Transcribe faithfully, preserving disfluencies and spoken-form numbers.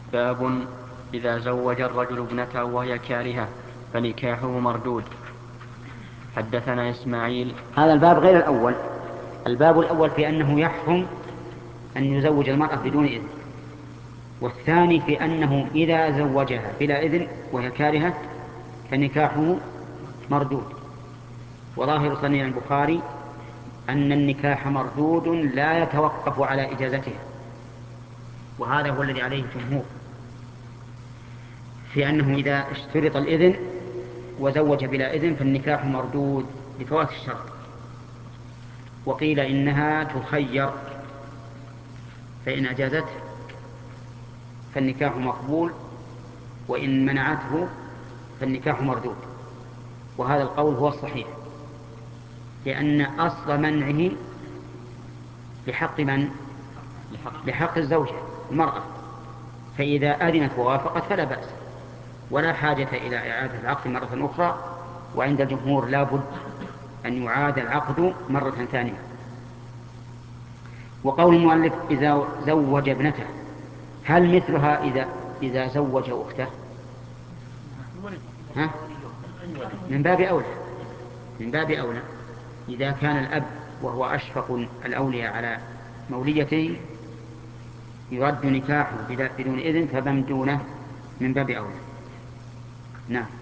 باب إذا زوج الرجل ابنته وهي كارهة فنكاحه مردود. حدثنا إسماعيل. هذا الباب غير الأول. الباب الأول في أنه يحرم أن يزوج المرأة بدون إذن، والثاني في أنه إذا زوجها بلا إذن وهي كارهة فنكاحه مردود. وظاهر صنيع البخاري أن النكاح مردود لا يتوقف على إجازتها، وهذا هو الذي عليه الجمهور في أنه إذا اشترط الإذن وزوج بلا إذن فالنكاح مردود لفوات الشرط. وقيل إنها تخير، فإن أجازته فالنكاح مقبول، وإن منعته فالنكاح مردود. وهذا القول هو الصحيح، لأن أصل منعه لحق من؟ لحق الزوجة المرأة، فإذا أذنت ووافقت فلا بأس ولا حاجة إلى إعادة العقد مرة أخرى. وعند الجمهور لا بد أن يعاد العقد مرة ثانية. وقول المؤلف إذا زوج ابنته، هل مثلها إذا إذا زوج أخته؟ ها؟ من باب أولى، من باب أولى إذا كان الأب وهو أشفق الأولياء على موليته يرد نكاحه بدون إذن، فمن دونه من باب أولى. نعم.